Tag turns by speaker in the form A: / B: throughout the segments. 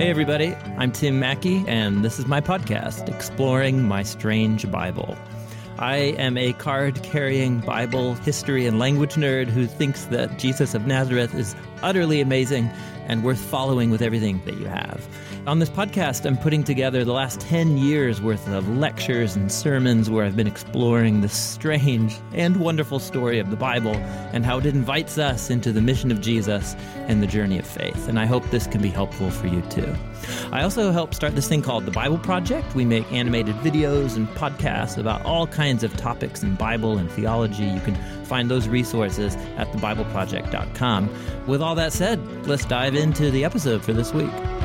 A: Hey everybody, I'm Tim Mackey, and this is my podcast, Exploring My Strange Bible. I am a card-carrying Bible history and language nerd who thinks that Jesus of Nazareth is utterly amazing and worth following with everything that you have. On this podcast, I'm putting together the last 10 years worth of lectures and sermons where I've been exploring the strange and wonderful story of the Bible and how it invites us into the mission of Jesus and the journey of faith. And I hope this can be helpful for you too. I also help start this thing called The Bible Project. We make animated videos and podcasts about all kinds of topics in Bible and theology. You can find those resources at thebibleproject.com. With all that said, let's dive into the episode for this week.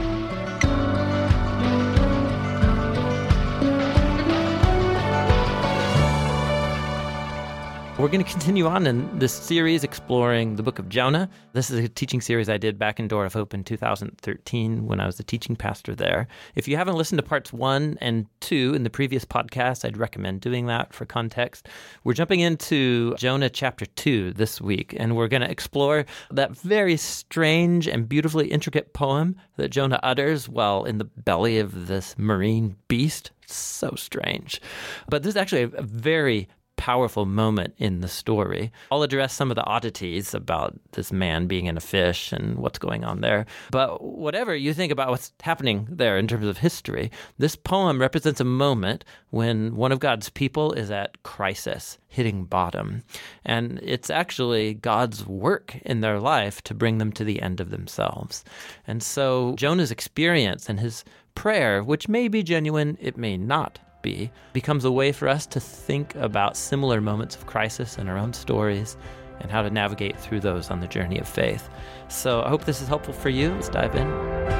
A: We're going to continue on in this series exploring the book of Jonah. This is a teaching series I did back in Door of Hope in 2013 when I was the teaching pastor there. If you haven't listened to parts 1 and 2 in the previous podcast, I'd recommend doing that for context. We're jumping into Jonah chapter 2 this week, and we're going to explore that very strange and beautifully intricate poem that Jonah utters while in the belly of this marine beast. So strange. But this is actually a very powerful moment in the story. I'll address some of the oddities about this man being in a fish and what's going on there. But whatever you think about what's happening there in terms of history, this poem represents a moment when one of God's people is at crisis, hitting bottom. And it's actually God's work in their life to bring them to the end of themselves. And so Jonah's experience and his prayer, which may be genuine, it may not becomes a way for us to think about similar moments of crisis in our own stories and how to navigate through those on the journey of faith. So I hope this is helpful for you. Let's dive in.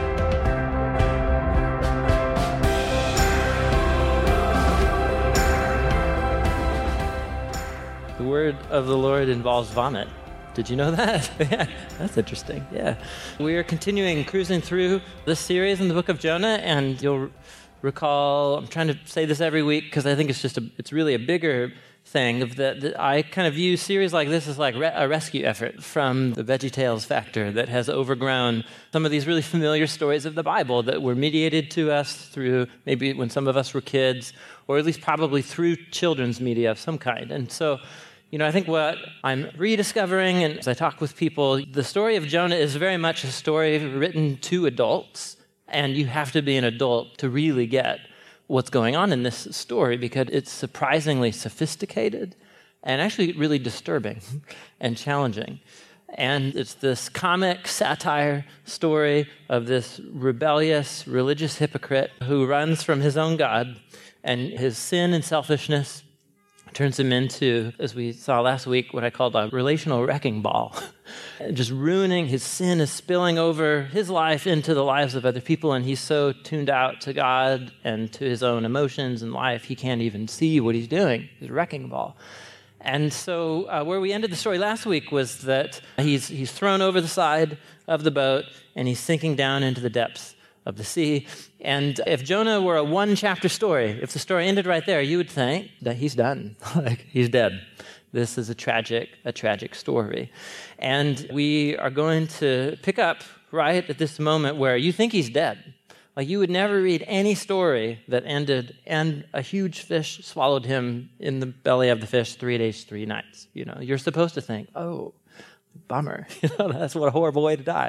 A: The word of the Lord involves vomit. Did you know that? Yeah, that's interesting. Yeah. We are continuing cruising through this series in the book of Jonah, and you'll recall, I'm trying to say this every week because I think it's really a bigger thing of that I kind of view series like this as like a rescue effort from the VeggieTales factor that has overgrown some of these really familiar stories of the Bible that were mediated to us through maybe when some of us were kids, or at least probably through children's media of some kind. And so, I think what I'm rediscovering, and as I talk with people, the story of Jonah is very much a story written to adults. And you have to be an adult to really get what's going on in this story because it's surprisingly sophisticated and actually really disturbing and challenging. And it's this comic satire story of this rebellious religious hypocrite who runs from his own God, and his sin and selfishness turns him into, as we saw last week, what I called a relational wrecking ball. Just ruining, his sin is spilling over his life into the lives of other people, and he's so tuned out to God and to his own emotions and life, he can't even see what he's doing, his wrecking ball. And so where we ended the story last week was that he's thrown over the side of the boat, and he's sinking down into the depths of the sea. And if Jonah were a one-chapter story, if the story ended right there, you would think that he's done, like he's dead. This is a tragic story. And we are going to pick up right at this moment where you think he's dead. Like you would never read any story that ended and a huge fish swallowed him in the belly of the fish 3 days, 3 nights. You're supposed to think, oh, bummer. That's what a horrible way to die.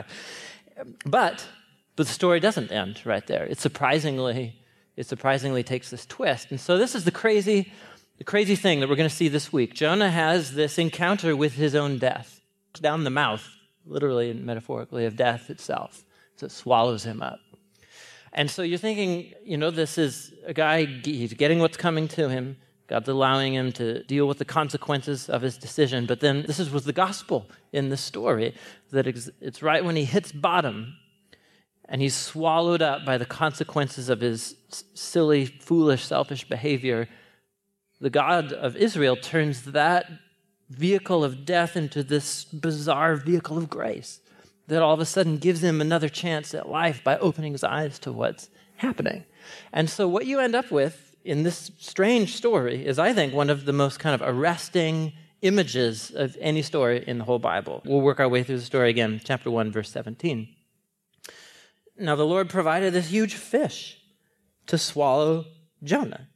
A: But the story doesn't end right there. It surprisingly takes this twist. And so this is the crazy thing that we're going to see this week. Jonah has this encounter with his own death. It's down the mouth, literally and metaphorically, of death itself. So it swallows him up. And so you're thinking, this is a guy, he's getting what's coming to him. God's allowing him to deal with the consequences of his decision. But then this was the gospel in the story, that it's right when he hits bottom and he's swallowed up by the consequences of his silly, foolish, selfish behavior. The God of Israel turns that vehicle of death into this bizarre vehicle of grace that all of a sudden gives him another chance at life by opening his eyes to what's happening. And so what you end up with in this strange story is, I think, one of the most kind of arresting images of any story in the whole Bible. We'll work our way through the story again, chapter 1, verse 17. Now the Lord provided this huge fish to swallow Jonah.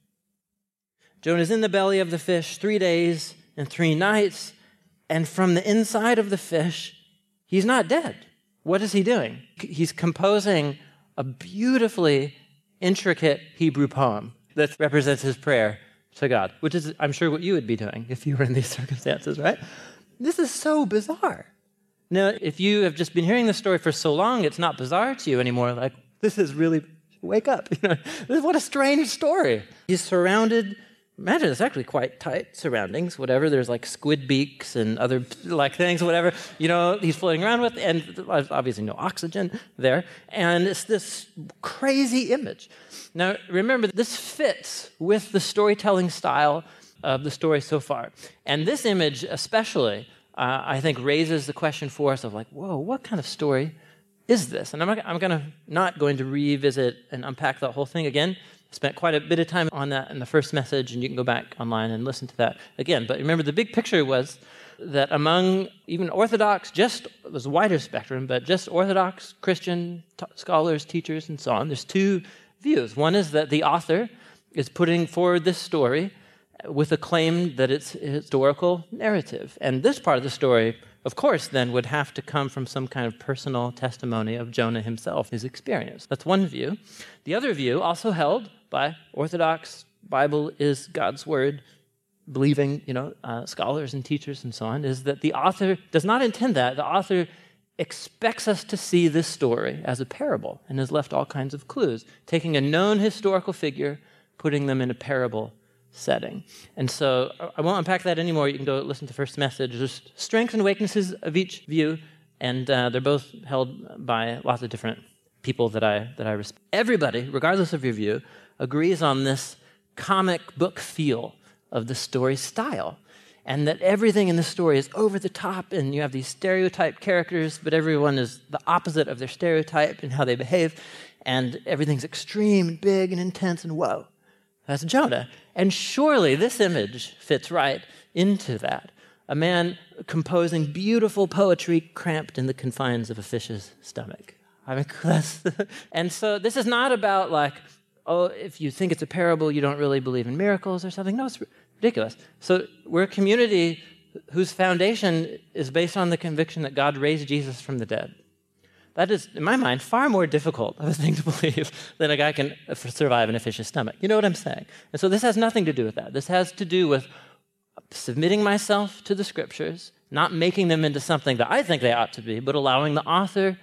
A: Jonah's in the belly of the fish 3 days and 3 nights, and from the inside of the fish, he's not dead. What is he doing? He's composing a beautifully intricate Hebrew poem that represents his prayer to God, which is, I'm sure, what you would be doing if you were in these circumstances, right? This is so bizarre. Now, if you have just been hearing this story for so long, it's not bizarre to you anymore. Like, this is really, wake up. What a strange story. He's surrounded, imagine it's actually quite tight surroundings, whatever. There's like squid beaks and other like things, whatever, he's floating around with, and obviously no oxygen there. And it's this crazy image. Now, remember, this fits with the storytelling style of the story so far. And this image especially, I think, raises the question for us of like, whoa, what kind of story is this? And I'm not going to revisit and unpack that whole thing again. I spent quite a bit of time on that in the first message, and you can go back online and listen to that again. But remember, the big picture was that among even Orthodox, it was a wider spectrum, but just Orthodox Christian scholars, teachers, and so on, there's 2 views. One is that the author is putting forward this story with a claim that it's a historical narrative. And this part of the story, of course, then would have to come from some kind of personal testimony of Jonah himself, his experience. That's one view. The other view, also held by Orthodox Bible is God's word, believing, scholars and teachers and so on, is that the author does not intend that. The author expects us to see this story as a parable and has left all kinds of clues, taking a known historical figure, putting them in a parable setting. And so I won't unpack that anymore. You can go listen to the first message. There's strengths and weaknesses of each view, and they're both held by lots of different people that I respect. Everybody, regardless of your view, agrees on this comic book feel of the story style, and that everything in the story is over the top, and you have these stereotyped characters, but everyone is the opposite of their stereotype in how they behave, and everything's extreme and big and intense and whoa. That's Jonah. And surely this image fits right into that. A man composing beautiful poetry cramped in the confines of a fish's stomach. And so this is not about like, if you think it's a parable, you don't really believe in miracles or something. No, it's ridiculous. So we're a community whose foundation is based on the conviction that God raised Jesus from the dead. That is, in my mind, far more difficult of a thing to believe than a guy can survive in a fish's stomach. You know what I'm saying? And so this has nothing to do with that. This has to do with submitting myself to the scriptures, not making them into something that I think they ought to be, but allowing the author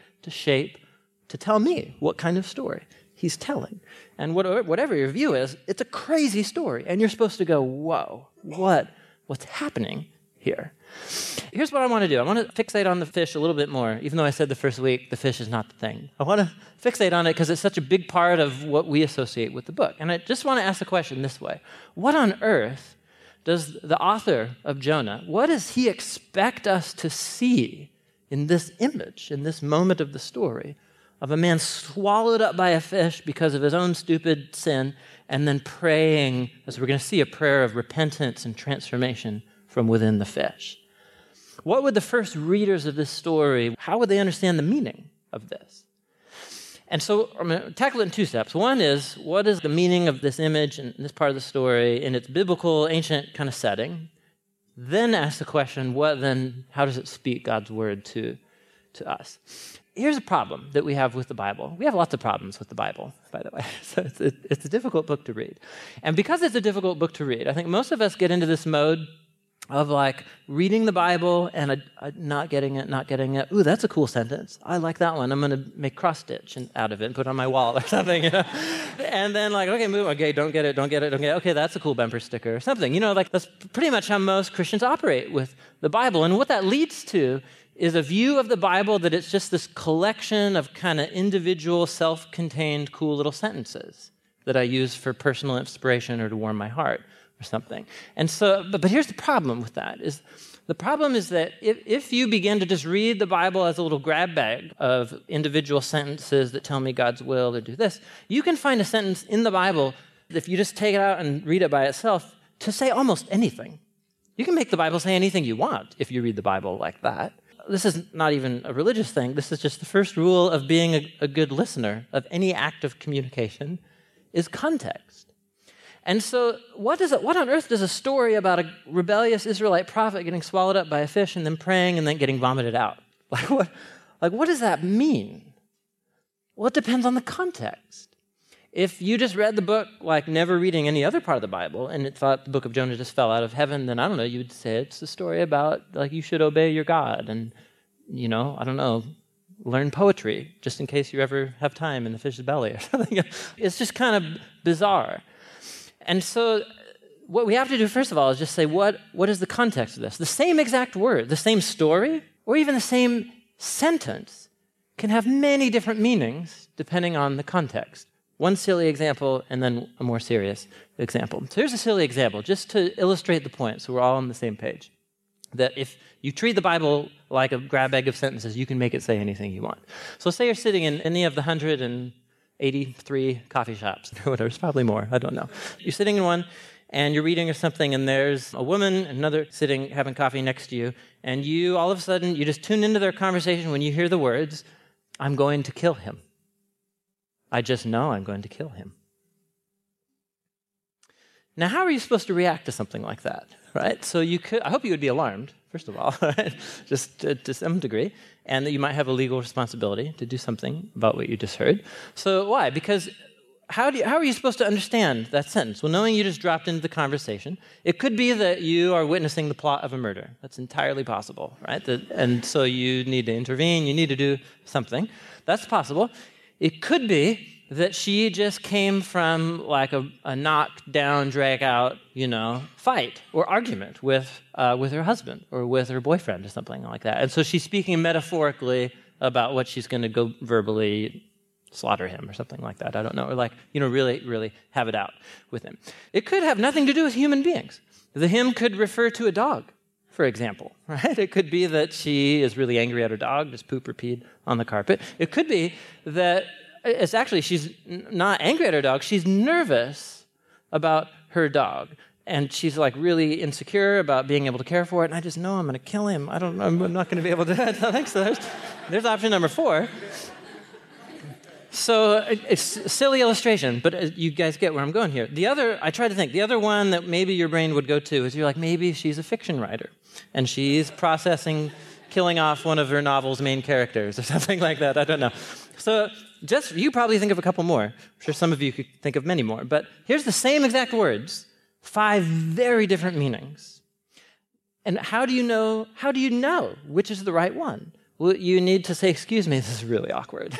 A: to tell me what kind of story he's telling. And whatever your view is, it's a crazy story. And you're supposed to go, whoa, what's happening here? Here's what I want to do. I want to fixate on the fish a little bit more, even though I said the first week the fish is not the thing. I want to fixate on it because it's such a big part of what we associate with the book. And I just want to ask the question this way. What on earth does the author of Jonah, what does he expect us to see in this image, in this moment of the story, of a man swallowed up by a fish because of his own stupid sin, and then praying, as we're going to see, a prayer of repentance and transformation from within the fish? What would the first readers of this story, how would they understand the meaning of this? And so I'm going to tackle it in 2 steps. One is, what is the meaning of this image and this part of the story in its biblical, ancient kind of setting? Then ask the question, how does it speak God's word to us? Here's a problem that we have with the Bible. We have lots of problems with the Bible, by the way. So it's a difficult book to read. And because it's a difficult book to read, I think most of us get into this mode of like reading the Bible and not getting it. Ooh, that's a cool sentence. I like that one. I'm going to make cross stitch out of it and put it on my wall or something, And then like, okay, move. Okay, don't get it. Okay, that's a cool bumper sticker or something. That's pretty much how most Christians operate with the Bible. And what that leads to is a view of the Bible that it's just this collection of kind of individual, self-contained, cool little sentences that I use for personal inspiration or to warm my heart or something. And so, but here's the problem with that. The problem is that if you begin to just read the Bible as a little grab bag of individual sentences that tell me God's will or do this, you can find a sentence in the Bible, if you just take it out and read it by itself, to say almost anything. You can make the Bible say anything you want if you read the Bible like that. this is not even a religious thing. This is just the first rule of being a good listener of any act of communication is context. And so what on earth does a story about a rebellious Israelite prophet getting swallowed up by a fish and then praying and then getting vomited out? What does that mean? Well, it depends on the context. If you just read the book like never reading any other part of the Bible and it thought the book of Jonah just fell out of heaven, then I don't know, you would say it's a story about like you should obey your God and, learn poetry just in case you ever have time in the fish's belly or something. It's just kind of bizarre. And so what we have to do first of all is just say, what is the context of this? The same exact word, the same story, or even the same sentence can have many different meanings depending on the context. One silly example, and then a more serious example. So here's a silly example, just to illustrate the point, so we're all on the same page. That if you treat the Bible like a grab bag of sentences, you can make it say anything you want. So say you're sitting in any of the 183 coffee shops, or whatever, it's probably more, I don't know. You're sitting in one, and you're reading or something, and there's a woman, another sitting, having coffee next to you, and you, all of a sudden, you just tune into their conversation when you hear the words, "I'm going to kill him. I just know I'm going to kill him." Now, how are you supposed to react to something like that, right? So I hope you would be alarmed, first of all, right? Just to some degree, and that you might have a legal responsibility to do something about what you just heard. So why? Because how are you supposed to understand that sentence? Well, knowing you just dropped into the conversation, it could be that you are witnessing the plot of a murder. That's entirely possible, right? And so you need to intervene, you need to do something. That's possible. It could be that she just came from like a knock-down, drag-out, fight or argument with her husband or with her boyfriend or something like that. And so she's speaking metaphorically about what she's going to go verbally slaughter him or something like that. I don't know. Or really, really have it out with him. It could have nothing to do with human beings. The him could refer to a dog, for example, right? It could be that she is really angry at her dog, just poop or peed on the carpet. It could be that she's not angry at her dog, she's nervous about her dog. And she's like really insecure about being able to care for it, and I just know I'm going to kill him. I'm not going to be able to do it. I think so. There's option number 4. So it's a silly illustration, but you guys get where I'm going here. I try to think, the other one that maybe your brain would go to is you're like, maybe she's a fiction writer, and she's processing killing off one of her novel's main characters or something like that. I don't know. So you probably think of a couple more. I'm sure some of you could think of many more. But here's the same exact words, 5 very different meanings. And how do you know which is the right one? Well, you need to say, "Excuse me, this is really awkward."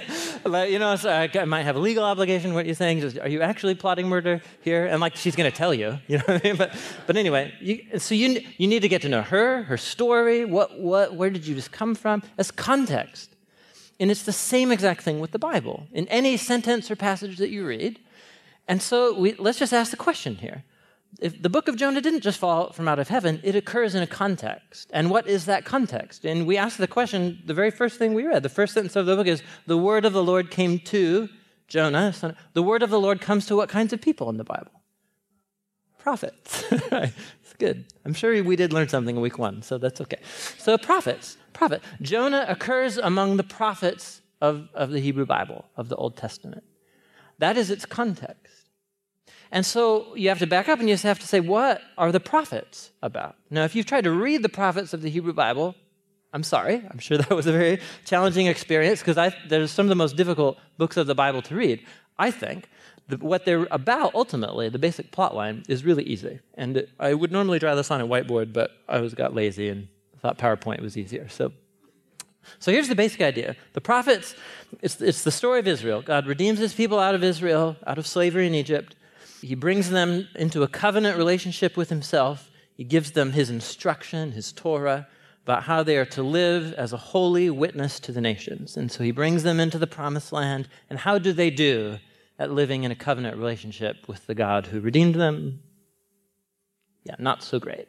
A: So I might have a legal obligation. What you're saying is, are you actually plotting murder here? And she's going to tell you, what I mean? But anyway, you need to get to know her story. Where did you just come from? As context. And it's the same exact thing with the Bible. In any sentence or passage that you read. And so let's just ask the question here. If the book of Jonah didn't just fall from out of heaven, it occurs in a context. And what is that context? And we ask the question, the very first thing we read, the first sentence of the book is, "The word of the Lord came to Jonah." So the word of the Lord comes to what kinds of people in the Bible? Prophets. It's good. I'm sure we did learn something in week 1, so that's okay. So prophets. Jonah occurs among the prophets of the Hebrew Bible, of the Old Testament. That is its context. And so you have to back up and you just have to say, what are the prophets about? Now, if you've tried to read the prophets of the Hebrew Bible, I'm sorry. I'm sure that was a very challenging experience because there's some of the most difficult books of the Bible to read. I think what they're about, ultimately, the basic plot line, is really easy. And I would normally draw this on a whiteboard, but I got lazy and thought PowerPoint was easier. So here's the basic idea. The prophets, it's the story of Israel. God redeems his people out of Israel, out of slavery in Egypt. He brings them into a covenant relationship with himself. He gives them his instruction, his Torah, about how they are to live as a holy witness to the nations. And so he brings them into the promised land. And how do they do at living in a covenant relationship with the God who redeemed them? Yeah, not so great.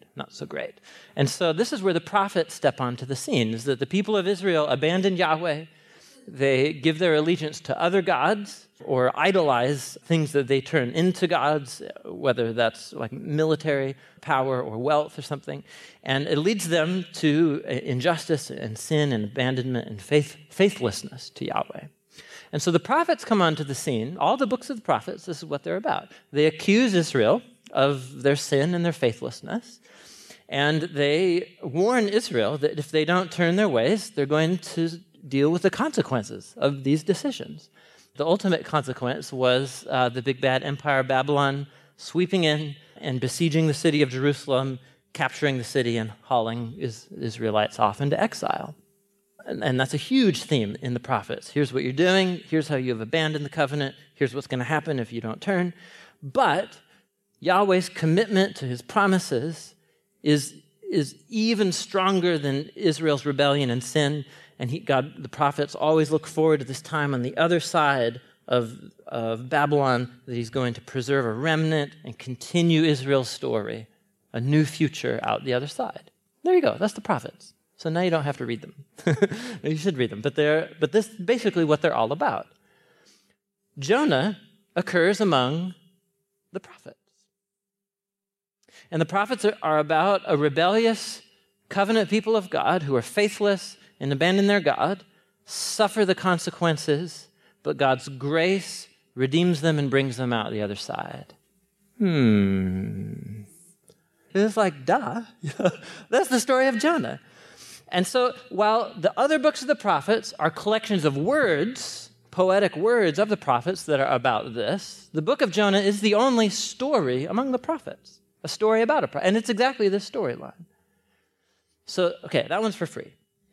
A: And so this is where the prophets step onto the scene, is that the people of Israel abandoned Yahweh. They give their allegiance to other gods or idolize things that they turn into gods, whether that's like military power or wealth or something. And it leads them to injustice and sin and abandonment and faithlessness to Yahweh. And so the prophets come onto the scene. All the books of the prophets, this is what they're about. They accuse Israel of their sin and their faithlessness. And they warn Israel that if they don't turn their ways, they're going to deal with the consequences of these decisions. The ultimate consequence was the big bad empire of Babylon sweeping in and besieging the city of Jerusalem, capturing the city and hauling Israelites off into exile. And that's a huge theme in the prophets. Here's what you're doing. Here's how you have abandoned the covenant. Here's what's going to happen if you don't turn. But Yahweh's commitment to his promises is even stronger than Israel's rebellion and sin. And the prophets always look forward to this time on the other side of Babylon, that he's going to preserve a remnant and continue Israel's story, a new future out the other side. There you go. That's the prophets. So now you don't have to read them. You should read them. But this is basically what they're all about. Jonah occurs among the prophets. And the prophets are about a rebellious covenant people of God who are faithless and abandon their God, suffer the consequences, but God's grace redeems them and brings them out the other side. It's like, duh. That's the story of Jonah. And so while the other books of the prophets are collections of words, poetic words of the prophets that are about this, the book of Jonah is the only story among the prophets, a story about a prophet. And it's exactly this storyline. So, okay, that one's for free.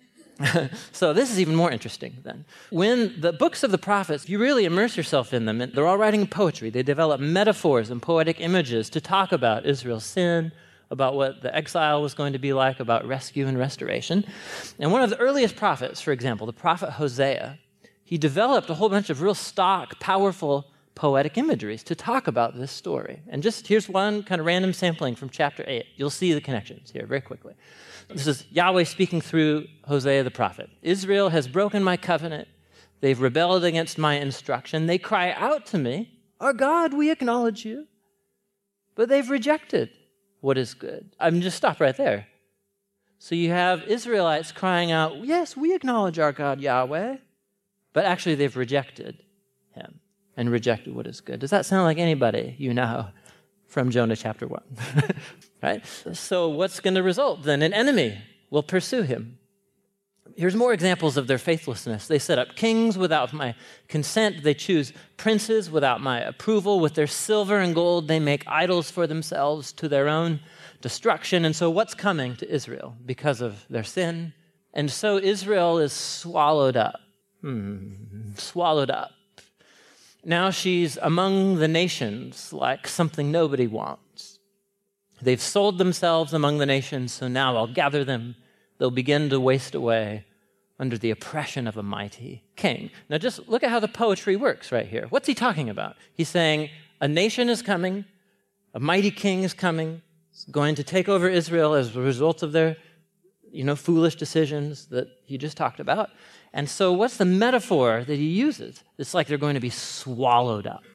A: So this is even more interesting then. When the books of the prophets, you really immerse yourself in them, and they're all writing poetry. They develop metaphors and poetic images to talk about Israel's sin, about what the exile was going to be like, about rescue and restoration. And one of the earliest prophets, for example, the prophet Hosea, he developed a whole bunch of real stock, powerful poetic imageries to talk about this story. And just here's one kind of random sampling from chapter 8. You'll see the connections here very quickly. This is Yahweh speaking through Hosea the prophet. Israel has broken my covenant. They've rebelled against my instruction. They cry out to me, our God, we acknowledge you. But they've rejected what is good. I'm just stop right there. So you have Israelites crying out, yes, we acknowledge our God Yahweh, but actually they've rejected him and rejected what is good. Does that sound like anybody you know from Jonah chapter 1? Right? So what's going to result then? An enemy will pursue him. Here's more examples of their faithlessness. They set up kings without my consent. They choose princes without my approval. With their silver and gold, they make idols for themselves to their own destruction. And so what's coming to Israel because of their sin? And so Israel is swallowed up. Swallowed up. Now she's among the nations like something nobody wants. They've sold themselves among the nations, so now I'll gather them. They'll begin to waste away under the oppression of a mighty king. Now just look at how the poetry works right here. What's he talking about? He's saying a nation is coming, a mighty king is coming, is going to take over Israel as a result of their, foolish decisions that he just talked about. And so what's the metaphor that he uses? It's like they're going to be swallowed up.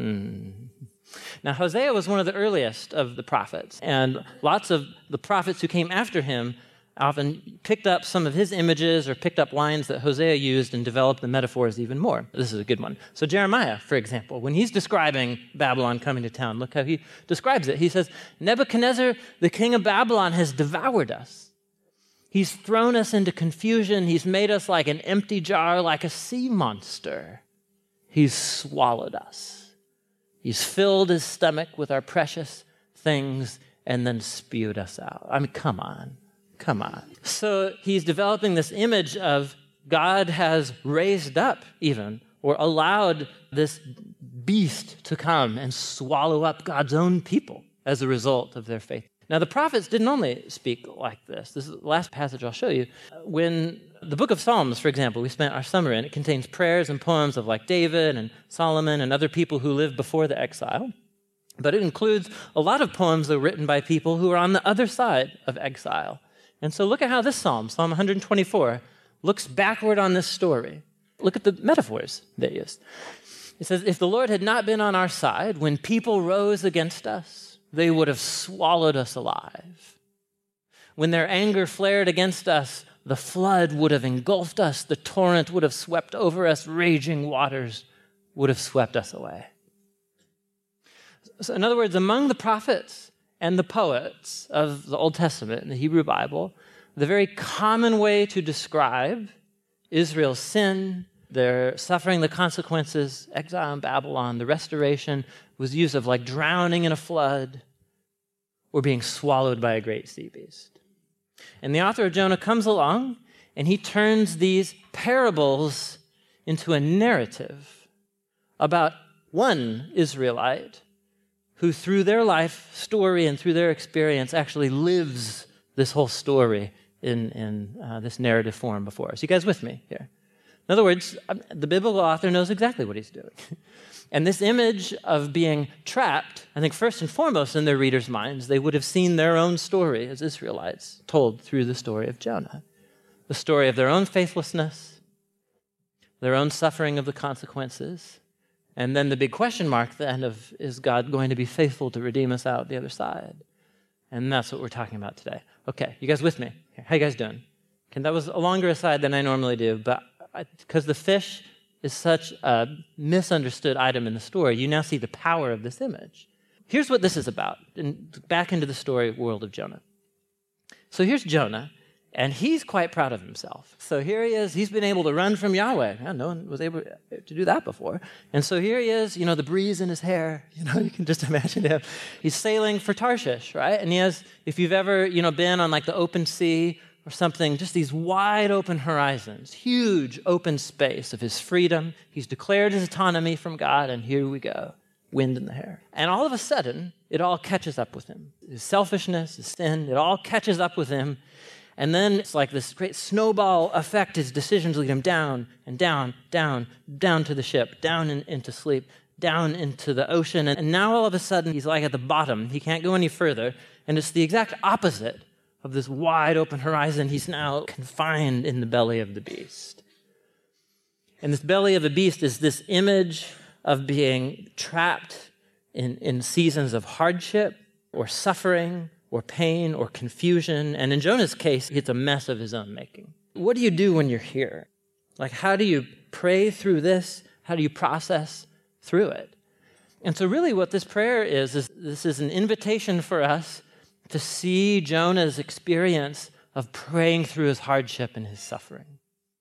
A: Now, Hosea was one of the earliest of the prophets, and lots of the prophets who came after him often picked up some of his images or picked up lines that Hosea used and developed the metaphors even more. This is a good one. So Jeremiah, for example, when he's describing Babylon coming to town, look how he describes it. He says, Nebuchadnezzar, the king of Babylon, has devoured us. He's thrown us into confusion. He's made us like an empty jar, like a sea monster. He's swallowed us. He's filled his stomach with our precious things and then spewed us out. I mean, come on. So he's developing this image of God has raised up even, or allowed this beast to come and swallow up God's own people as a result of their faith. Now, the prophets didn't only speak like this. This is the last passage I'll show you. When the book of Psalms, for example, we spent our summer in, it contains prayers and poems of like David and Solomon and other people who lived before the exile. But it includes a lot of poems that were written by people who are on the other side of exile. And so look at how this psalm, Psalm 124, looks backward on this story. look at the metaphors they use. It says, if the Lord had not been on our side, when people rose against us, they would have swallowed us alive. When their anger flared against us, the flood would have engulfed us, the torrent would have swept over us, raging waters would have swept us away. So in other words, among the prophets and the poets of the Old Testament and the Hebrew Bible, the very common way to describe Israel's sin, their suffering the consequences, exile in Babylon, the restoration, was used of like drowning in a flood or being swallowed by a great sea beast. And the author of Jonah comes along and he turns these parables into a narrative about one Israelite who through their life story and through their experience actually lives this whole story in this narrative form before us. You guys with me here? In other words, the biblical author knows exactly what he's doing. And this image of being trapped, I think first and foremost in their readers' minds, they would have seen their own story as Israelites told through the story of Jonah. The story of their own faithlessness, their own suffering of the consequences, and then the big question mark then of, is God going to be faithful to redeem us out the other side? And that's what we're talking about today. Okay, you guys with me? How you guys doing? Okay, that was a longer aside than I normally do, but because the fish is such a misunderstood item in the story, you now see the power of this image. Here's what this is about, and back into the story world of Jonah. So here's Jonah, and he's quite proud of himself. So here he is, he's been able to run from Yahweh. No one was able to do that before. And so here he is, the breeze in his hair, you can just imagine him. He's sailing for Tarshish, right? And he has, if you've ever, been on like the open sea or something, just these wide open horizons, huge open space of his freedom. He's declared his autonomy from God, and here we go, wind in the hair. And all of a sudden, it all catches up with him. His selfishness, his sin, it all catches up with him. And then it's like this great snowball effect. His decisions lead him down and down, down, down to the ship, down into sleep, down into the ocean. And now all of a sudden, he's like at the bottom. He can't go any further. And it's the exact opposite of this wide open horizon. He's now confined in the belly of the beast. And this belly of the beast is this image of being trapped in seasons of hardship or suffering or pain or confusion. And in Jonah's case, it's a mess of his own making. What do you do when you're here? Like, how do you pray through this? How do you process through it? And so really what this prayer is this is an invitation for us to see Jonah's experience of praying through his hardship and his suffering.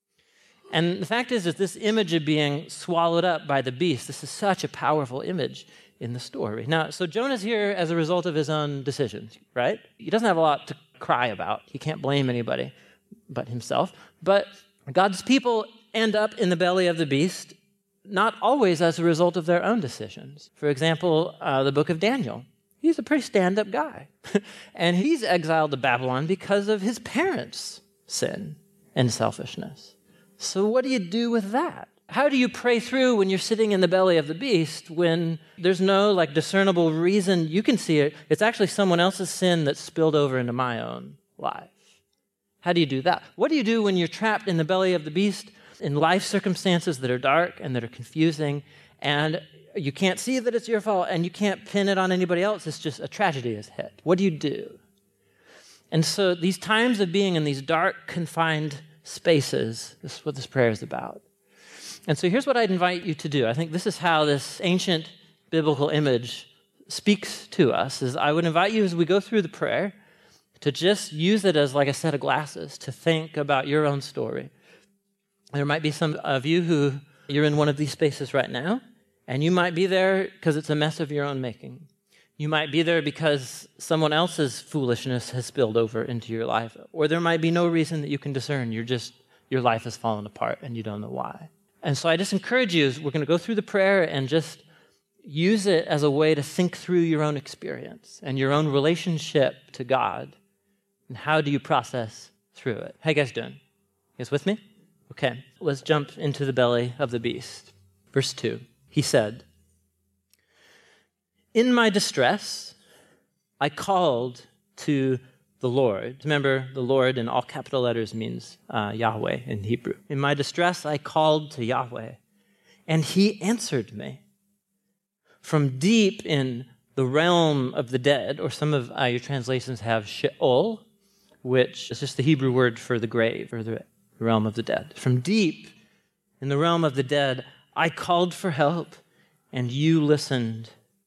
A: And the fact is that this image of being swallowed up by the beast, this is such a powerful image in the story. Now, so Jonah's here as a result of his own decisions, right? He doesn't have a lot to cry about. He can't blame anybody but himself. But God's people end up in the belly of the beast, not always as a result of their own decisions. For example, the book of Daniel. He's a pretty stand-up guy. And he's exiled to Babylon because of his parents' sin and selfishness. So what do you do with that? How do you pray through when you're sitting in the belly of the beast when there's no discernible reason you can see it? It's actually someone else's sin that's spilled over into my own life. How do you do that? What do you do when you're trapped in the belly of the beast in life circumstances that are dark and that are confusing, and you can't see that it's your fault, and you can't pin it on anybody else? It's just a tragedy has hit. What do you do? And so these times of being in these dark, confined spaces, this is what this prayer is about. And so here's what I'd invite you to do. I think this is how this ancient biblical image speaks to us, is I would invite you as we go through the prayer to just use it as like a set of glasses to think about your own story. There might be some of you who you're in one of these spaces right now, and you might be there because it's a mess of your own making. You might be there because someone else's foolishness has spilled over into your life, or there might be no reason that you can discern. Your life has fallen apart and you don't know why. And so I just encourage you, we're going to go through the prayer and just use it as a way to think through your own experience and your own relationship to God. And how do you process through it? How you guys doing? You guys with me? Okay, let's jump into the belly of the beast. Verse 2, he said, "In my distress, I called to the Lord. Remember, the Lord in all capital letters means Yahweh in Hebrew. In my distress, I called to Yahweh, and he answered me. From deep in the realm of the dead, or some of your translations have Sheol, which is just the Hebrew word for the grave, or the realm of the dead. From deep in the realm of the dead, I called for help, and you listened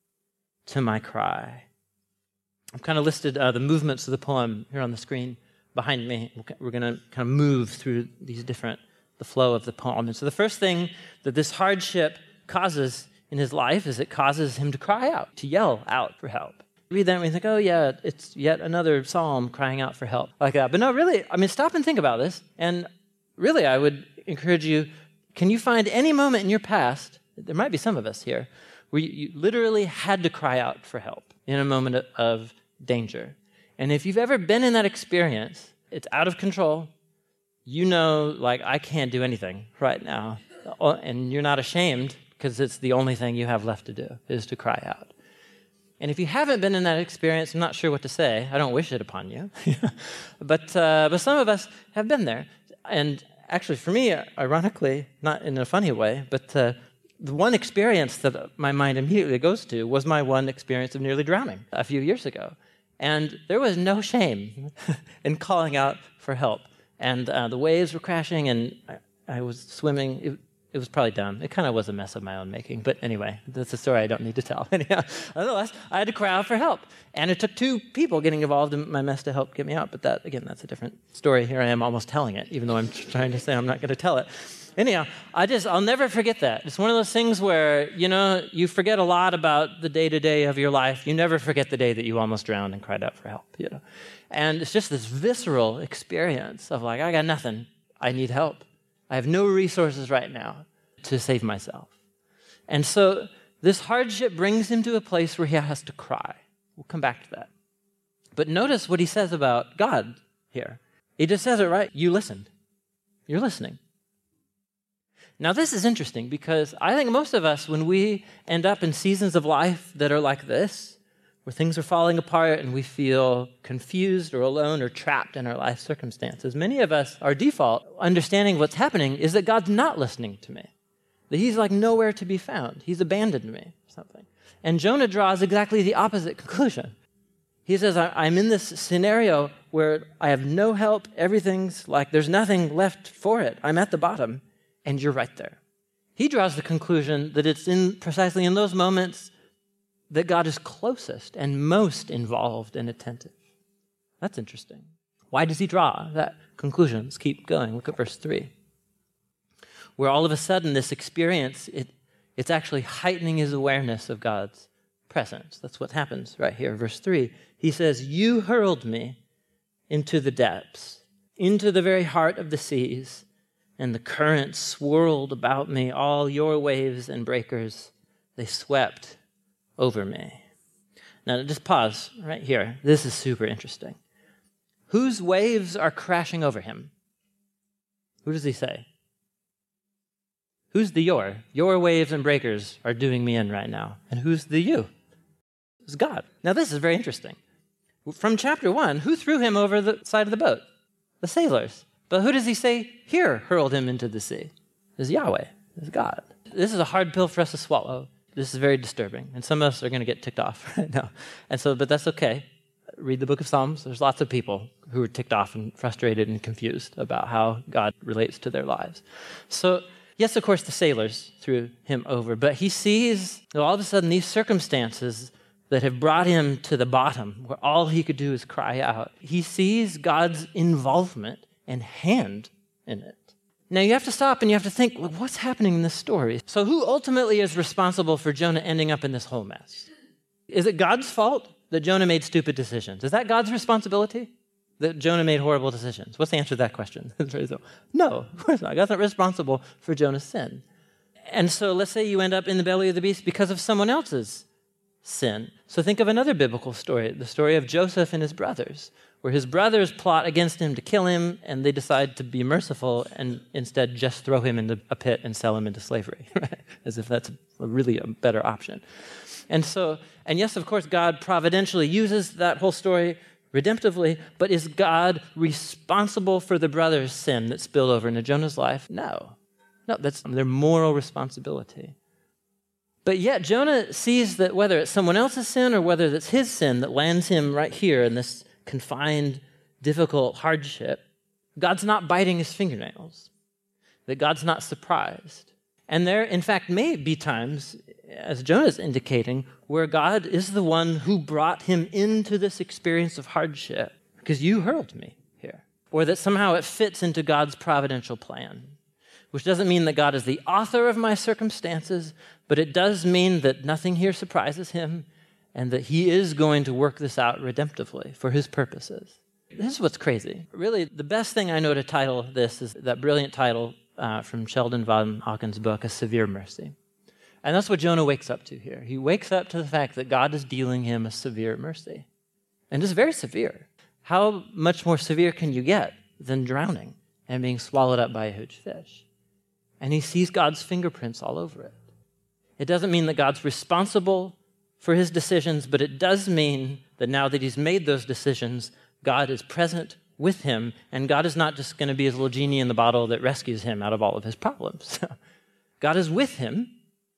A: to my cry. I've kind of listed the movements of the poem here on the screen behind me. We're going to kind of move through the flow of the poem. And so the first thing that this hardship causes in his life is it causes him to cry out, to yell out for help. Read that and we think, oh yeah, it's yet another psalm crying out for help like that. But no, really, stop and think about this. And really, I would encourage you, can you find any moment in your past, there might be some of us here, where you literally had to cry out for help in a moment of danger? And if you've ever been in that experience, it's out of control. You know, I can't do anything right now. And you're not ashamed because it's the only thing you have left to do is to cry out. And if you haven't been in that experience, I'm not sure what to say. I don't wish it upon you. But some of us have been there. And actually, for me, ironically, not in a funny way, but the one experience that my mind immediately goes to was my one experience of nearly drowning a few years ago. And there was no shame in calling out for help. And the waves were crashing, and I was swimming. It was probably dumb. It kind of was a mess of my own making. But anyway, that's a story I don't need to tell. Nonetheless, I had to cry out for help. And it took two people getting involved in my mess to help get me out. But that's a different story. Here I am almost telling it, even though I'm trying to say I'm not going to tell it. Anyhow, I'll never forget that. It's one of those things where, you forget a lot about the day-to-day of your life. You never forget the day that you almost drowned and cried out for help, And it's just this visceral experience of I got nothing. I need help. I have no resources right now to save myself. And so this hardship brings him to a place where he has to cry. We'll come back to that. But notice what he says about God here. He just says it right. You listened. You're listening. Now, this is interesting because I think most of us, when we end up in seasons of life that are like this, where things are falling apart and we feel confused or alone or trapped in our life circumstances, many of us, our default understanding of what's happening is that God's not listening to me, that he's nowhere to be found. He's abandoned me or something. And Jonah draws exactly the opposite conclusion. He says, I'm in this scenario where I have no help. Everything's there's nothing left for it. I'm at the bottom. And you're right there. He draws the conclusion that it's precisely in those moments that God is closest and most involved and attentive. That's interesting. Why does he draw that conclusion? Let's keep going. Look at verse 3. Where all of a sudden this experience, it's actually heightening his awareness of God's presence. That's what happens right here. Verse 3, he says, you hurled me into the depths, into the very heart of the seas, and the currents swirled about me. All your waves and breakers, they swept over me. Now, just pause right here. This is super interesting. Whose waves are crashing over him? Who does he say? Who's the your? Your waves and breakers are doing me in right now. And who's the you? It's God. Now, this is very interesting. From chapter 1, who threw him over the side of the boat? The sailors. But who does he say here hurled him into the sea? It's Yahweh. It's God. This is a hard pill for us to swallow. This is very disturbing. And some of us are going to get ticked off right now. But that's okay. Read the book of Psalms. There's lots of people who are ticked off and frustrated and confused about how God relates to their lives. So, yes, of course, the sailors threw him over. But he sees all of a sudden these circumstances that have brought him to the bottom, where all he could do is cry out. He sees God's involvement and hand in it. Now, you have to stop and you have to think, well, what's happening in this story? So who ultimately is responsible for Jonah ending up in this whole mess? Is it God's fault that Jonah made stupid decisions? Is that God's responsibility, that Jonah made horrible decisions? What's the answer to that question? No, of course not. God's not responsible for Jonah's sin. And so let's say you end up in the belly of the beast because of someone else's sin. So think of another biblical story, the story of Joseph and his brothers, where his brothers plot against him to kill him, and they decide to be merciful and instead just throw him into a pit and sell him into slavery, right? As if that's really a better option. And yes, of course, God providentially uses that whole story redemptively, but is God responsible for the brother's sin that spilled over into Jonah's life? No. No, that's their moral responsibility. But yet Jonah sees that whether it's someone else's sin or whether it's his sin that lands him right here in this confined, difficult hardship, God's not biting his fingernails, that God's not surprised. And there, in fact, may be times, as Jonah's indicating, where God is the one who brought him into this experience of hardship because you hurled me here. Or that somehow it fits into God's providential plan, which doesn't mean that God is the author of my circumstances, but it does mean that nothing here surprises him and that he is going to work this out redemptively for his purposes. This is what's crazy. Really, the best thing I know to title this is that brilliant title from Sheldon Von Hawkins' book, A Severe Mercy. And that's what Jonah wakes up to here. He wakes up to the fact that God is dealing him a severe mercy. And it's very severe. How much more severe can you get than drowning and being swallowed up by a huge fish? And he sees God's fingerprints all over it. It doesn't mean that God's responsible for his decisions, but it does mean that now that he's made those decisions, God is present with him, and God is not just going to be his little genie in the bottle that rescues him out of all of his problems. God is with him,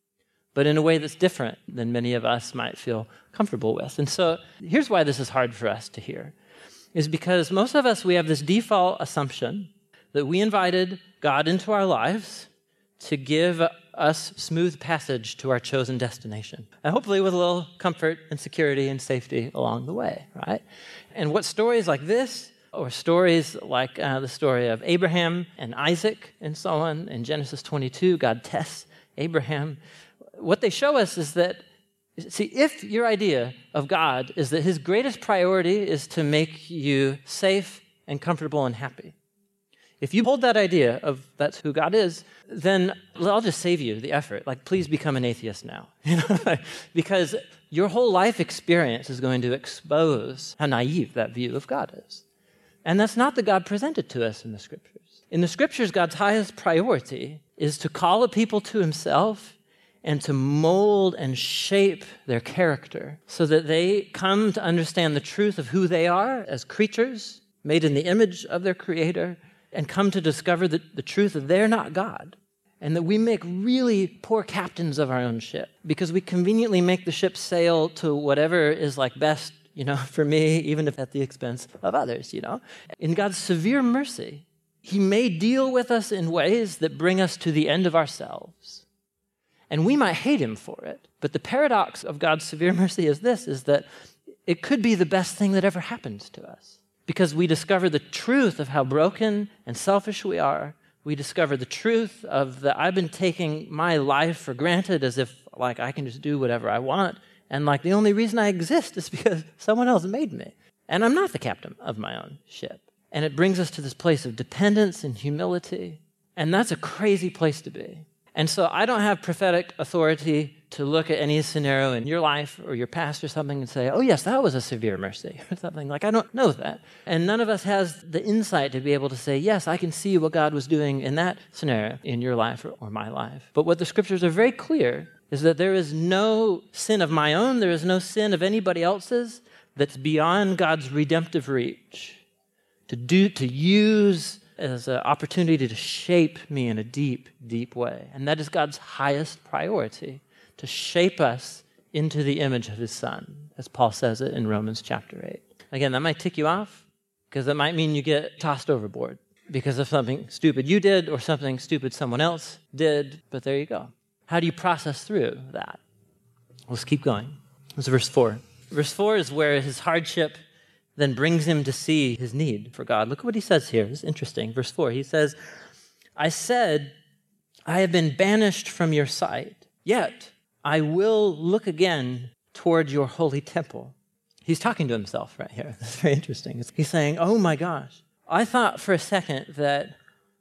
A: but in a way that's different than many of us might feel comfortable with. And so here's why this is hard for us to hear, is because most of us, we have this default assumption that we invited God into our lives to give us smooth passage to our chosen destination, and hopefully with a little comfort and security and safety along the way, right? And what stories like this, or stories like the story of Abraham and Isaac and so on, in Genesis 22, God tests Abraham. What they show us is that, see, if your idea of God is that his greatest priority is to make you safe and comfortable and happy, if you hold that idea of that's who God is, then I'll just save you the effort. Like, please become an atheist now. Because your whole life experience is going to expose how naive that view of God is. And that's not the God presented to us in the Scriptures. In the Scriptures, God's highest priority is to call a people to himself and to mold and shape their character so that they come to understand the truth of who they are as creatures made in the image of their Creator, and come to discover the truth that they're not God, and that we make really poor captains of our own ship because we conveniently make the ship sail to whatever is like best, for me, even if at the expense of others, In God's severe mercy, he may deal with us in ways that bring us to the end of ourselves. And we might hate him for it, but the paradox of God's severe mercy is this, is that it could be the best thing that ever happens to us. Because we discover the truth of how broken and selfish we are. We discover the truth of that I've been taking my life for granted as if like I can just do whatever I want. And like the only reason I exist is because someone else made me. And I'm not the captain of my own ship. And it brings us to this place of dependence and humility. And that's a crazy place to be. And so I don't have prophetic authority to look at any scenario in your life or your past or something and say, oh yes, that was a severe mercy or something. Like, I don't know that. And none of us has the insight to be able to say, yes, I can see what God was doing in that scenario in your life or my life. But what the Scriptures are very clear is that there is no sin of my own, there is no sin of anybody else's that's beyond God's redemptive reach to use as an opportunity to shape me in a deep, deep way. And that is God's highest priority, to shape us into the image of his Son, as Paul says it in Romans chapter 8. Again, that might tick you off, because that might mean you get tossed overboard because of something stupid you did or something stupid someone else did, but there you go. How do you process through that? Let's keep going. It's verse 4. Verse 4 is where his hardship then brings him to see his need for God. Look at what he says here. It's interesting. Verse 4, he says, I said, I have been banished from your sight, yet I will look again toward your holy temple. He's talking to himself right here. That's very interesting. He's saying, oh my gosh, I thought for a second that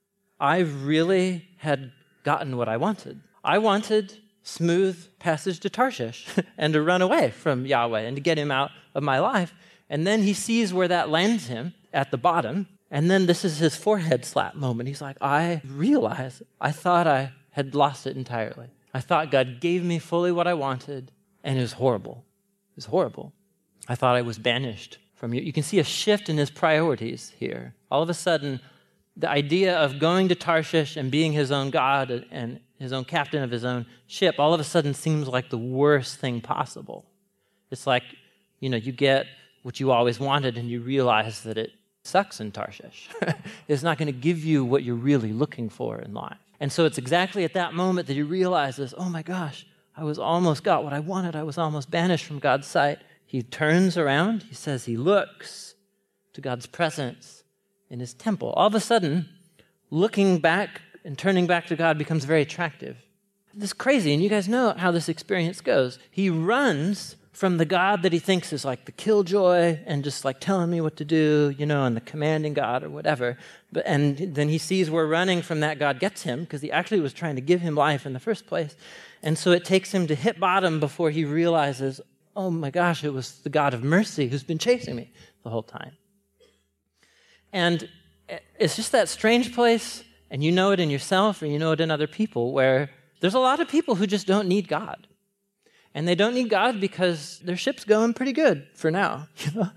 A: I really had gotten what I wanted. I wanted smooth passage to Tarshish and to run away from Yahweh and to get him out of my life. And then he sees where that lands him at the bottom. And then this is his forehead slap moment. He's like, I realize I thought I had lost it entirely. I thought God gave me fully what I wanted, and it was horrible. It was horrible. I thought I was banished from you. You can see a shift in his priorities here. All of a sudden, the idea of going to Tarshish and being his own God and his own captain of his own ship all of a sudden seems like the worst thing possible. It's like, you get what you always wanted and you realize that it sucks in Tarshish. It's not going to give you what you're really looking for in life. And so it's exactly at that moment that he realizes, oh my gosh, I was almost got what I wanted. I was almost banished from God's sight. He turns around. He says he looks to God's presence in his temple. All of a sudden, looking back and turning back to God becomes very attractive. This is crazy, and you guys know how this experience goes. He runs from the God that he thinks is like the killjoy and just like telling me what to do, and the commanding God or whatever. And then he sees where running from that God gets him, because he actually was trying to give him life in the first place. And so it takes him to hit bottom before he realizes, oh my gosh, it was the God of mercy who's been chasing me the whole time. And it's just that strange place, and you know it in yourself or you know it in other people, where there's a lot of people who just don't need God. And they don't need God because their ship's going pretty good for now,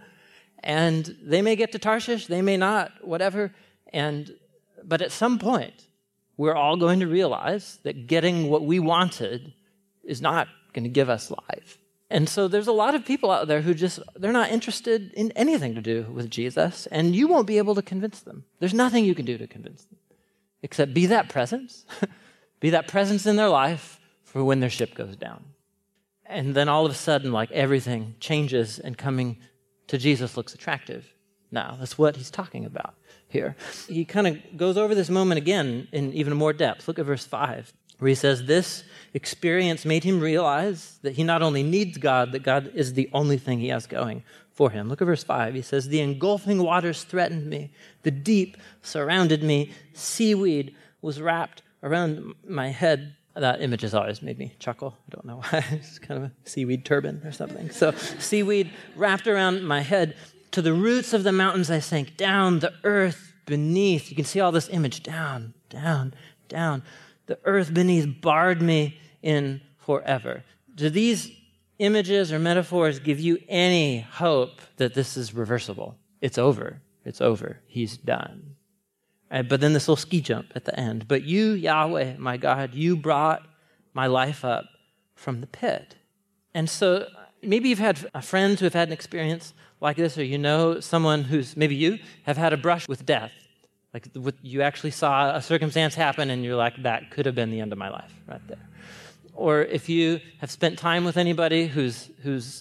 A: And they may get to Tarshish, they may not, whatever. But at some point, we're all going to realize that getting what we wanted is not going to give us life. And so there's a lot of people out there who they're not interested in anything to do with Jesus, and you won't be able to convince them. There's nothing you can do to convince them, except be that presence, be that presence in their life for when their ship goes down. And then all of a sudden, like everything changes and coming to Jesus looks attractive. Now, that's what he's talking about here. He kind of goes over this moment again in even more depth. Look at verse 5, where he says, this experience made him realize that he not only needs God, that God is the only thing he has going for him. Look at verse 5. He says, the engulfing waters threatened me. The deep surrounded me. Seaweed was wrapped around my head. That image has always made me chuckle. I don't know why. It's kind of a seaweed turban or something. So seaweed wrapped around my head. To the roots of the mountains I sank down, the earth beneath. You can see all this image. Down, down, down. The earth beneath barred me in forever. Do these images or metaphors give you any hope that this is reversible? It's over. It's over. He's done. But then this little ski jump at the end. But you, Yahweh, my God, you brought my life up from the pit. And so maybe you've had friends who have had an experience like this, or someone who's, maybe you, have had a brush with death. Like you actually saw a circumstance happen and you're like, that could have been the end of my life right there. Or if you have spent time with anybody who's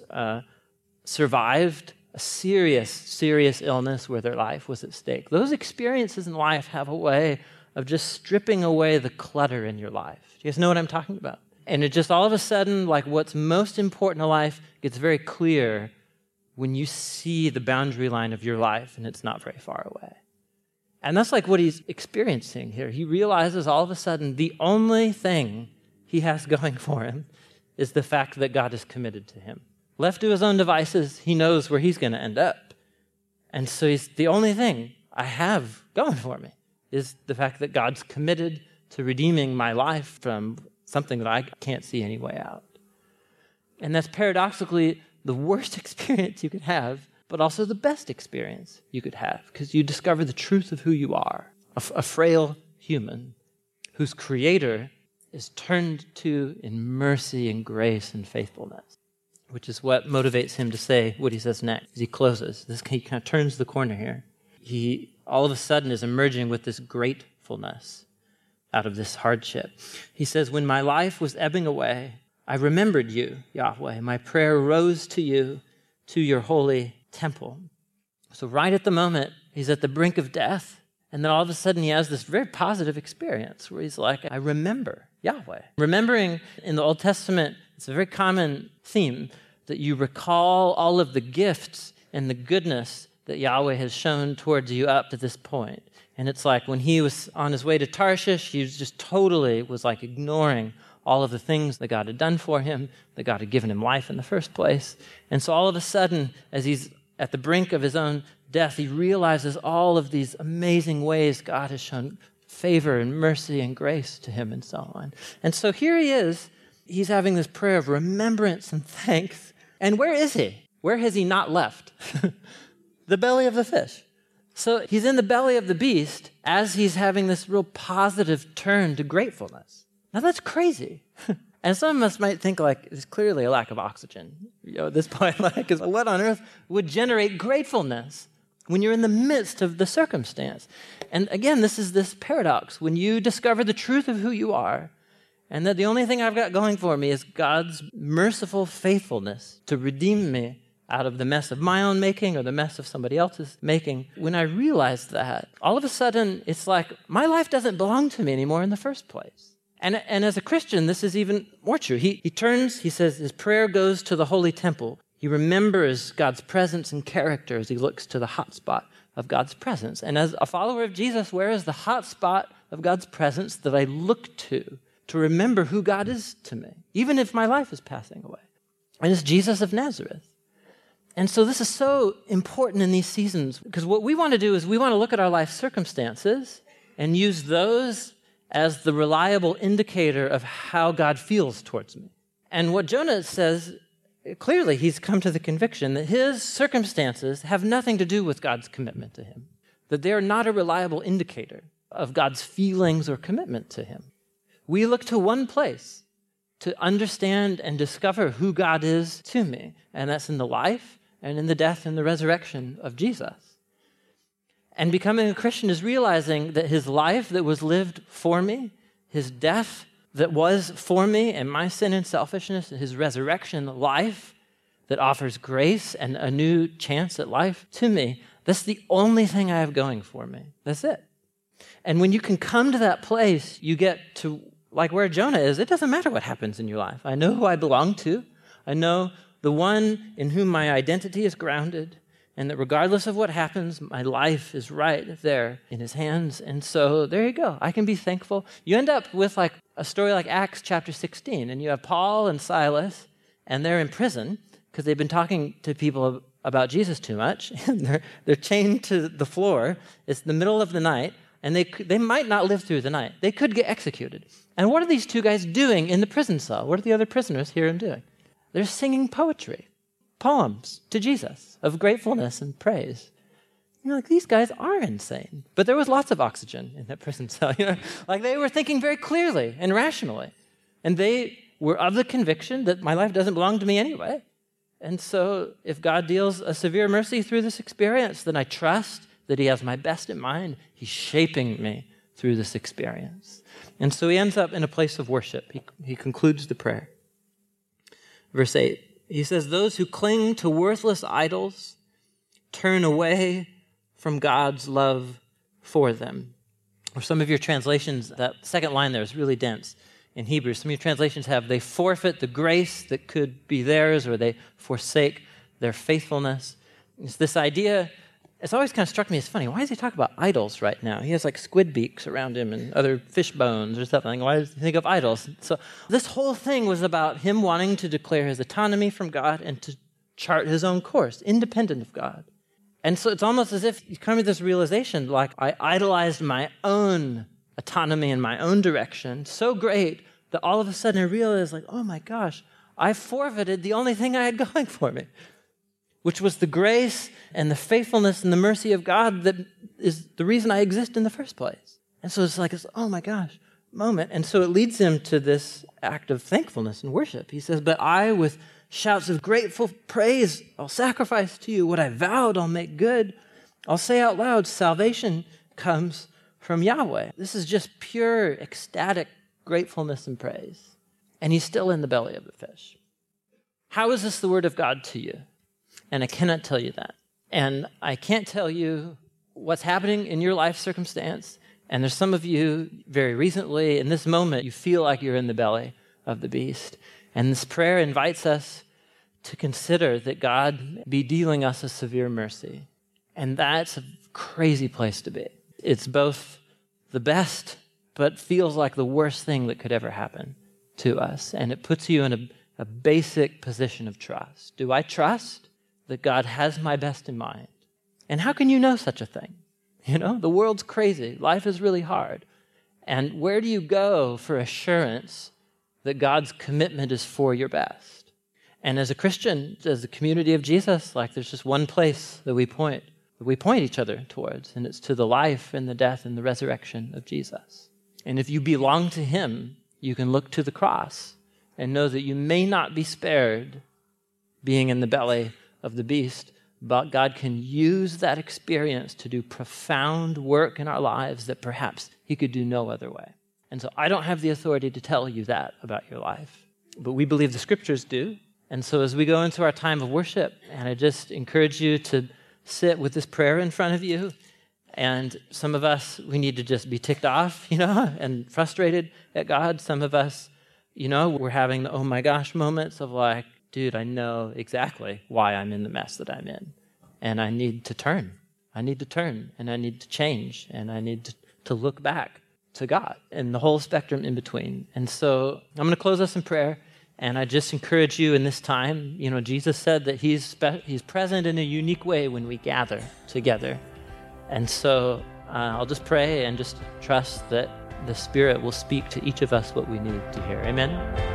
A: survived a serious illness where their life was at stake. Those experiences in life have a way of just stripping away the clutter in your life. Do you guys know what I'm talking about? And it just all of a sudden, like what's most important in life gets very clear when you see the boundary line of your life and it's not very far away. And that's like what he's experiencing here. He realizes all of a sudden the only thing he has going for him is the fact that God is committed to him. Left to his own devices, he knows where he's going to end up. And so the only thing I have going for me is the fact that God's committed to redeeming my life from something that I can't see any way out. And that's paradoxically the worst experience you could have, but also the best experience you could have, because you discover the truth of who you are, a frail human whose creator is turned to in mercy and grace and faithfulness, which is what motivates him to say what he says next. As he closes, he kind of turns the corner here. He all of a sudden is emerging with this gratefulness out of this hardship. He says, when my life was ebbing away, I remembered you, Yahweh. My prayer rose to you, to your holy temple. So right at the moment, he's at the brink of death, and then all of a sudden he has this very positive experience where he's like, I remember Yahweh. Remembering in the Old Testament, it's a very common theme that you recall all of the gifts and the goodness that Yahweh has shown towards you up to this point. And it's like when he was on his way to Tarshish, he just totally was like ignoring all of the things that God had done for him, that God had given him life in the first place. And so all of a sudden, as he's at the brink of his own death, he realizes all of these amazing ways God has shown favor and mercy and grace to him and so on. And so here he is. He's having this prayer of remembrance and thanks. And where is he? Where has he not left? the belly of the fish. So he's in the belly of the beast as he's having this real positive turn to gratefulness. Now that's crazy. And some of us might think like, there's clearly a lack of oxygen. At this point, like, what on earth would generate gratefulness when you're in the midst of the circumstance? And again, this is this paradox. When you discover the truth of who you are, and that the only thing I've got going for me is God's merciful faithfulness to redeem me out of the mess of my own making or the mess of somebody else's making. When I realize that, all of a sudden, it's like my life doesn't belong to me anymore in the first place. And as a Christian, this is even more true. He turns, he says, his prayer goes to the holy temple. He remembers God's presence and character as he looks to the hot spot of God's presence. And as a follower of Jesus, where is the hot spot of God's presence that I look to remember who God is to me, even if my life is passing away? And it's Jesus of Nazareth. And so this is so important in these seasons, because what we want to do is we want to look at our life circumstances and use those as the reliable indicator of how God feels towards me. And what Jonah says, clearly he's come to the conviction that his circumstances have nothing to do with God's commitment to him, that they're not a reliable indicator of God's feelings or commitment to him. We look to one place to understand and discover who God is to me, and that's in the life and in the death and the resurrection of Jesus. And becoming a Christian is realizing that his life that was lived for me, his death that was for me and my sin and selfishness, and his resurrection life that offers grace and a new chance at life to me, that's the only thing I have going for me. That's it. And when you can come to that place, you get to, like where Jonah is, it doesn't matter what happens in your life. I know who I belong to. I know the one in whom my identity is grounded, and that regardless of what happens, my life is right there in his hands. And so there you go. I can be thankful. You end up with like a story like Acts chapter 16, and you have Paul and Silas, and they're in prison because they've been talking to people about Jesus too much. And they're chained to the floor. It's the middle of the night, and they might not live through the night. They could get executed. And what are these two guys doing in the prison cell? What do the other prisoners hear them doing? They're singing poetry, poems to Jesus of gratefulness and praise. You're like, these guys are insane. But there was lots of oxygen in that prison cell. Like they were thinking very clearly and rationally. And they were of the conviction that my life doesn't belong to me anyway. And so if God deals a severe mercy through this experience, then I trust that he has my best in mind. He's shaping me through this experience. And so he ends up in a place of worship. He concludes the prayer. Verse 8, he says, those who cling to worthless idols turn away from God's love for them. Or some of your translations, that second line there is really dense in Hebrew. Some of your translations have, they forfeit the grace that could be theirs, or they forsake their faithfulness. It's this idea. It's always kind of struck me as funny. Why does he talk about idols right now? He has like squid beaks around him and other fish bones or something. Why does he think of idols? So this whole thing was about him wanting to declare his autonomy from God and to chart his own course, independent of God. And so it's almost as if you come to this realization, like I idolized my own autonomy and my own direction so great that all of a sudden I realized, like, oh my gosh, I forfeited the only thing I had going for me, which was the grace and the faithfulness and the mercy of God that is the reason I exist in the first place. And so it's like, oh my gosh, moment. And so it leads him to this act of thankfulness and worship. He says, but I, with shouts of grateful praise, I'll sacrifice to you what I vowed, I'll make good. I'll say out loud, salvation comes from Yahweh. This is just pure, ecstatic gratefulness and praise. And he's still in the belly of the fish. How is this the word of God to you? And I cannot tell you that. And I can't tell you what's happening in your life circumstance. And there's some of you very recently, in this moment, you feel like you're in the belly of the beast. And this prayer invites us to consider that God be dealing us a severe mercy. And that's a crazy place to be. It's both the best, but feels like the worst thing that could ever happen to us. And it puts you in a basic position of trust. Do I trust that God has my best in mind? And how can you know such a thing? The world's crazy. Life is really hard. And where do you go for assurance that God's commitment is for your best? And as a Christian, as a community of Jesus, like there's just one place that we point that we point each other towards, and it's to the life and the death and the resurrection of Jesus. And if you belong to him, you can look to the cross and know that you may not be spared being in the belly of the beast, but God can use that experience to do profound work in our lives that perhaps he could do no other way. And so I don't have the authority to tell you that about your life, but we believe the scriptures do. And so as we go into our time of worship, and I just encourage you to sit with this prayer in front of you. And some of us, we need to just be ticked off, and frustrated at God. Some of us, we're having the oh my gosh moments of like, dude, I know exactly why I'm in the mess that I'm in. And I need to turn. I need to turn, and I need to change, and I need to look back to God and the whole spectrum in between. And so I'm going to close us in prayer, and I just encourage you in this time. Jesus said that he's present in a unique way when we gather together. And so I'll just pray and just trust that the Spirit will speak to each of us what we need to hear. Amen.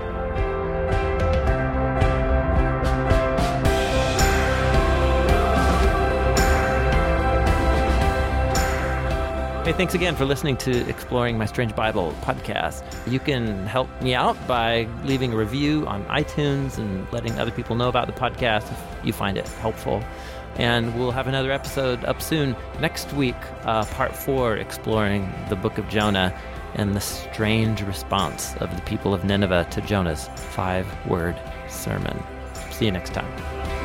A: Hey, thanks again for listening to Exploring My Strange Bible podcast. You can help me out by leaving a review on iTunes and letting other people know about the podcast if you find it helpful. And we'll have another episode up soon next week, part 4, exploring the book of Jonah and the strange response of the people of Nineveh to Jonah's 5-word sermon. See you next time.